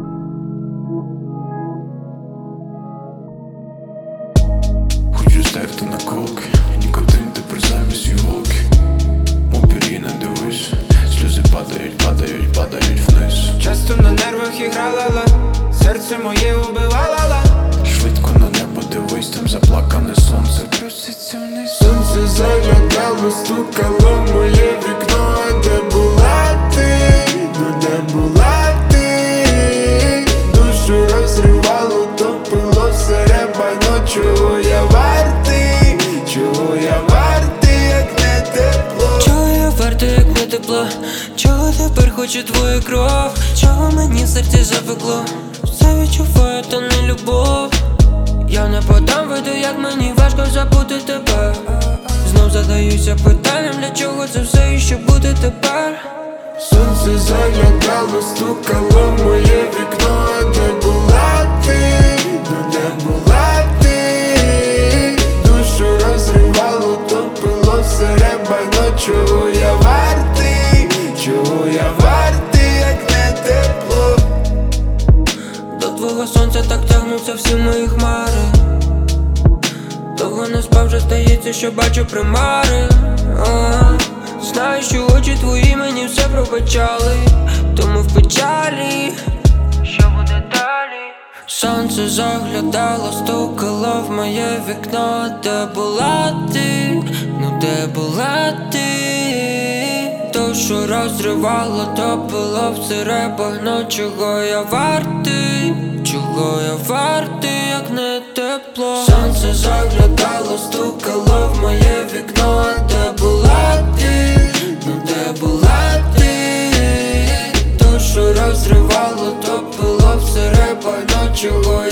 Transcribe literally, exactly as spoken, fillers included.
Хочу стерти наколки, нікотин тепер замість іголки. Мопірі не дивись, сльози падають, падають, падають вниз. Часто на нервах іграла, ла серце моє убивала, ла Швидко на небо дивись, там заплакане сонце проситься вниз. Сонце заглядало, стукало в моє вікно. А де була ти? Ну де була ти? Душу розривало, топило серебано. Чого я вартий? Чого я вартий, як не тепло? Чого я вартий, як не тепло? Чого тепер хочу твою кров? Чого мені в серці запекло? Все відчуваю, та не любов. Я не подам виду, як мені важко забути тебе. Знов задаюся питанням, для чого це все і що буде тепер? Сонце заглядало, стукало в моє вікно. А де була ти? Ну де була ти? Душу розривало, топило серебано. Чого я вартий? Чого я вартий, як не тепло? До твого сонця так тягнуться всі мої хмари. Довго не спав, вже здається, що бачу примари. а, Знаю, що очі твої мені все пробачали, тому в печалі, що буде далі? Сонце заглядало, стукало в моє вікно. Де була ти? Ну де була ти? То, що розривало, топило все багно. Чого я вартий? Чого я вартий, як не тепло? Сонце заглядало, стукало в моє вікно. Де була ти? Ну де була ти? То, що розривало, топило все багно. Чого